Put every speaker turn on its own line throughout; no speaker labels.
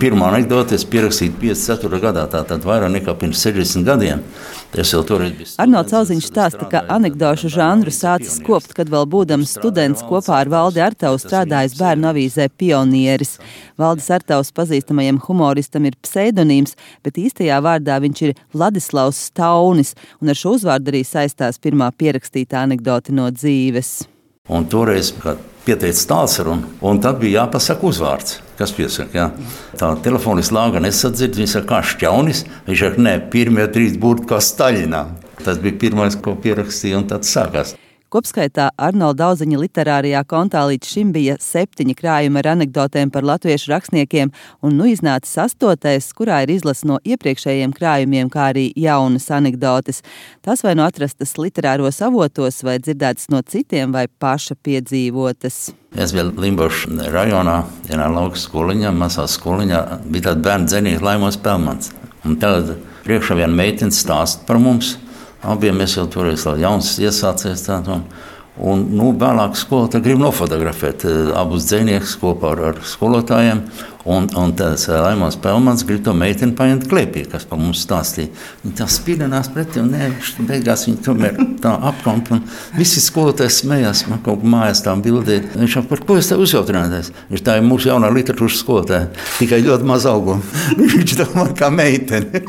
Pirmā anekdote es pierakstīju 54. gadā, tātad vairāk nekā pirms 60 gadiem.
Arnolds Auziņš stāsta, ka anekdošu žanru sācis kopt, kad vēl būdams students kopā ar Valdi Artavu strādājis bērnu avīzē Pionieris. Valdis Artavs pazīstamajam humoristam ir pseidonīms, bet īstajā vārdā viņš ir Vladislavs Staunis, un ar šo uzvārdu arī saistās pirmā pierakstītā anekdote no dzīves.
Un toreiz, kad pieteica tālsarunu, un tad bija jāpasaka uzvārds. Kas piesaka, jā. Tā telefonis lāga nesadzird, viņš saka, kā Šķaunis, viņš saka, nē, pirmie 3 burti kā Staļinā. Tas bija pirmais, ko pierakstīja, un tad sākās.
Kopskaitā Arnolda Auziņa literārajā kontā līdz šim bija 7 krājumi ar anekdotēm par latviešu rakstniekiem, un nu iznācis 8, kurā ir izlase no iepriekšējiem krājumiem, kā arī jaunas anekdotes. Tas vai nu atrastas literāros avotos, vai dzirdētas no citiem, vai paša piedzīvotas.
Es biju Limbašu rajonā, vienā lauka skoliņā, mazā skoliņā, bija tāda bērnu dzinīga Laimons Pelmans. Un tad priekšā viena meitene stāsta par mums. Abiem mēs jau toreiz jauns iesācies tādu. Un vēlāk skolotāji grib nofotografēt abus dziniekus kopā ar skolotājiem. Un tas Laimons Pelmans grib to meiteni paņemt klēpī, kas par mums stāstīja. Viņa tā spīdenās pretī, un beigās viņa tomēr tā apkamp. Un visi skolotāji smējās, man kaut kā mājās tā bildē. Viņš saka, par ko es tev uzjautrināties? Viņš tā ir mūsu jaunā literatūras skolotāja, tikai ļoti maz auguma. Viņš domā kā meiteni.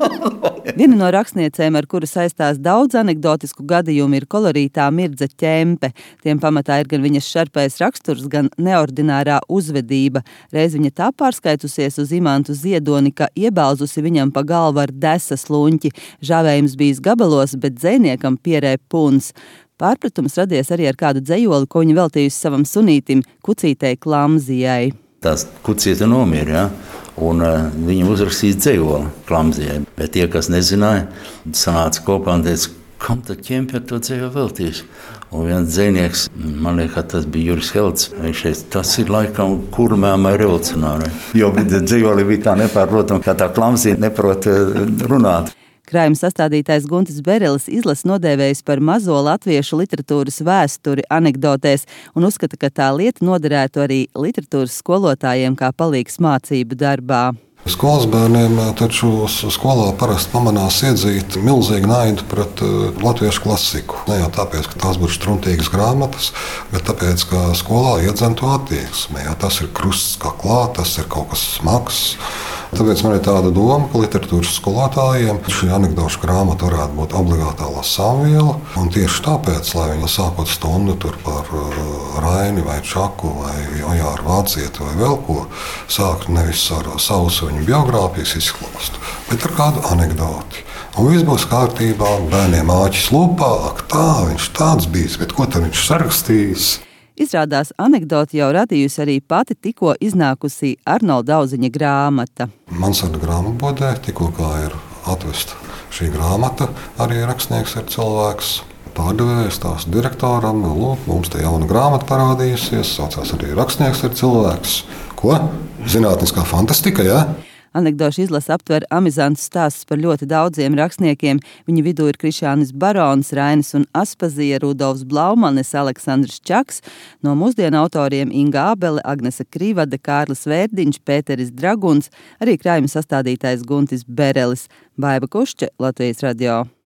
Viena no rakstniecēm, ar kuru saistās daudz anekdotisku gadījumu, ir kolorītā Mirdza Ķempe. Tiem pamatā ir gan viņas šarpais raksturs, gan neordinārā uzvedība. Reiz viņa tā pārskaitusies uz Imantu Ziedoni, ka iebāzusi viņam pa galvu ar desas luņķi. Žāvējums bijis gabalos, bet dzejniekam pierē puns. Pārpratums radies arī ar kādu dzejoli, ko viņa veltījusi savam sunītim, kucītei Klamzijai.
Tās kucīte nomira, jā. Un viņa uzrakstīja dzejoli Klamzijai. Bet tie, kas nezināja, sanāca kopā un teica, kam tad Ķempe ar to dzejoli veltīs? Un viens dzejnieks, man liekas, tas bija Juris Helds, viņš teica, tas ir laikam kurmēmai revolucionārai. Jo dzejoli bija tā nepārprotama, kā tā Klamzija neprot runāt.
Krājuma sastādītājs Guntis Berelis izlasi nodēvējis par mazo latviešu literatūras vēsturi anekdotēs un uzskata, ka tā lieta noderētu arī literatūras skolotājiem kā palīgs mācību darbā.
Skolas bērniem taču skolā parasti pamanās iedzīt milzīgu naidu pret latviešu klasiku. Ne jau tāpēc, ka tās būtu struntīgas grāmatas, bet tāpēc, ka skolā iedzen to attieksmi. Tas ir krusts kaklā, tas ir kaut kas smags. Tāpēc man ir tāda doma, ka literatūras skolotājiem šī anekdošu grāmata varētu būt obligātā lasāmviela. Un tieši tāpēc, lai viņi sākot stundu tur par Raini vai Čaku vai Ojāru Vācieti vai vēl ko, sāktu nevis ar savus viņu biogrāfijas izklāstu, bet ar kādu anekdoti. Un viss būs kārtībā, bērniem āķis lupā, tā, viņš tāds bijis, bet ko tad viņš sarakstījis?
Izrādās, anekdoti jau radījusi arī pati tikko iznākusī Arnolda Auziņa grāmata.
Mansarda grāmatbodē tikko kā ir atvesta šī grāmata, arī rakstnieks ir cilvēks. Pārdevējs tās direktoram, lūk, mums te jauna grāmata parādījusies, saucās arī rakstnieks ir cilvēks. Ko? Zinātniskā fantastika, jā?
Anekdošu izlase aptver amizantus stāstus par ļoti daudziem rakstniekiem. Viņu vidū ir Krišjānis Barons, Rainis un Aspazija, Rudolfs Blaumanis, Aleksandrs Čaks. No mūsdienu autoriem Inga Ābele, Agnese Krīvade, Kārlis Vērdiņš, Pēteris Draguns, arī krājuma sastādītājs Guntis Berelis. Baiva Kušče, Latvijas radio.